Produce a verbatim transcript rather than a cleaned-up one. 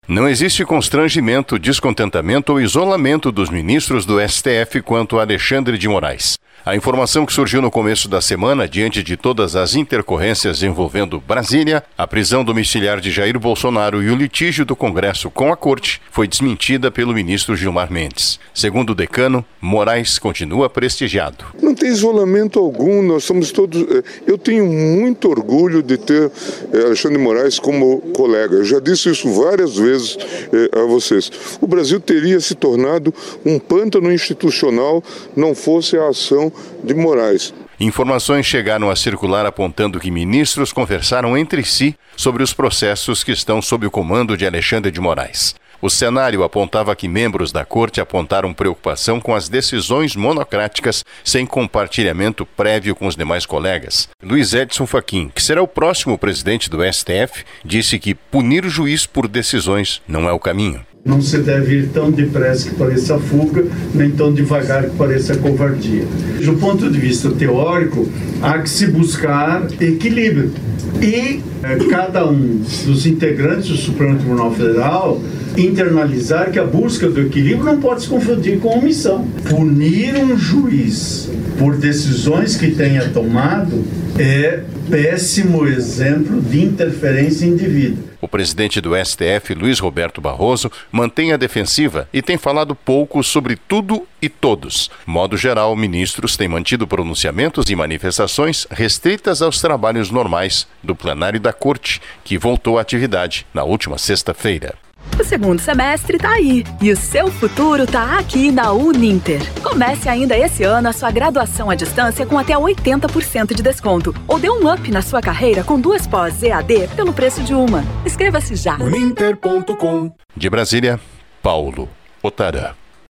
Não existe constrangimento, descontentamento ou isolamento dos ministros do S T F quanto a Alexandre de Moraes. A informação que surgiu no começo da semana, diante de todas as intercorrências envolvendo Brasília, a prisão domiciliar de Jair Bolsonaro e o litígio do Congresso com a Corte, foi desmentida pelo ministro Gilmar Mendes. Segundo o decano, Moraes continua prestigiado. Não tem isolamento algum, nós somos todos... Eu tenho muito orgulho de ter Alexandre de Moraes como colega. Eu já disse isso várias vezes a vocês. O Brasil teria se tornado um pântano institucional não fosse a ação de Moraes. Informações chegaram a circular apontando que ministros conversaram entre si sobre os processos que estão sob o comando de Alexandre de Moraes. O cenário apontava que membros da corte apontaram preocupação com as decisões monocráticas sem compartilhamento prévio com os demais colegas. Luiz Edson Fachin, que será o próximo presidente do S T F, disse que punir o juiz por decisões não é o caminho. Não se deve ir tão depressa que pareça fuga, nem tão devagar que pareça covardia. Do ponto de vista teórico, há que se buscar equilíbrio. E eh, cada um dos integrantes do Supremo Tribunal Federal internalizar que a busca do equilíbrio não pode se confundir com omissão. Punir um juiz por decisões que tenha tomado é péssimo exemplo de interferência indevida. O presidente do S T F, Luiz Roberto Barroso, mantém a defensiva e tem falado pouco sobre tudo e todos. Modo geral, ministros têm mantido pronunciamentos e manifestações restritas aos trabalhos normais do plenário da Corte, que voltou à atividade na última sexta-feira. O segundo semestre tá aí e o seu futuro tá aqui na Uninter. Comece ainda esse ano a sua graduação à distância com até oitenta por cento de desconto ou dê um up na sua carreira com duas pós E A D pelo preço de uma. Inscreva-se já. uninter ponto com. De Brasília, Paulo Otarã.